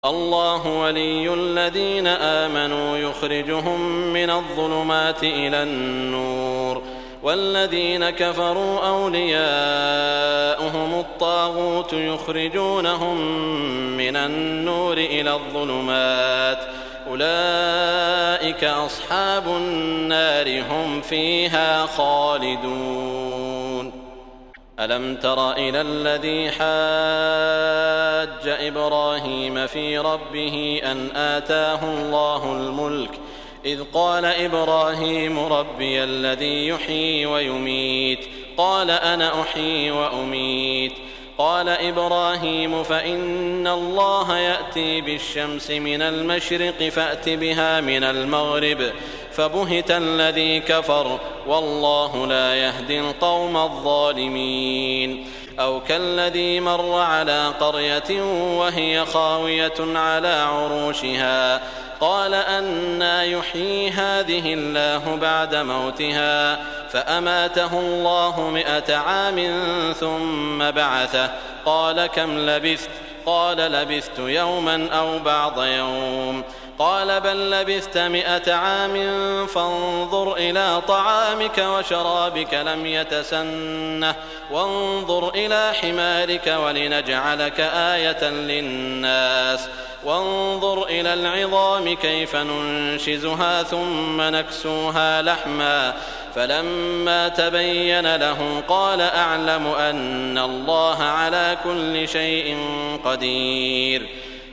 الله ولي الذين آمنوا يخرجهم من الظلمات إلى النور والذين كفروا أولياؤهم الطاغوت يخرجونهم من النور إلى الظلمات أولئك أصحاب النار هم فيها خالدون. ألم تر إلى الذي حاج إبراهيم في ربه أن آتاه الله الملك إذ قال إبراهيم ربي الذي يحيي ويميت قال أنا أحيي وأميت قال إبراهيم فإن الله يأتي بالشمس من المشرق فأت بها من المغرب فبهت الذي كفر والله لا يهدي القوم الظالمين. أو كالذي مر على قرية وهي خاوية على عروشها قال أنى يحيي هذه الله بعد موتها فأماته الله 100 عام ثم بعثه قال كم لبثت قال لبثت يوما أو بعض يوم قال بل لبثت 100 عام فانظر إلى طعامك وشرابك لم يتسنه وانظر إلى حمارك ولنجعلك آية للناس وانظر إلى العظام كيف ننشزها ثم نكسوها لحما فلما تبين له قال أعلم أن الله على كل شيء قدير.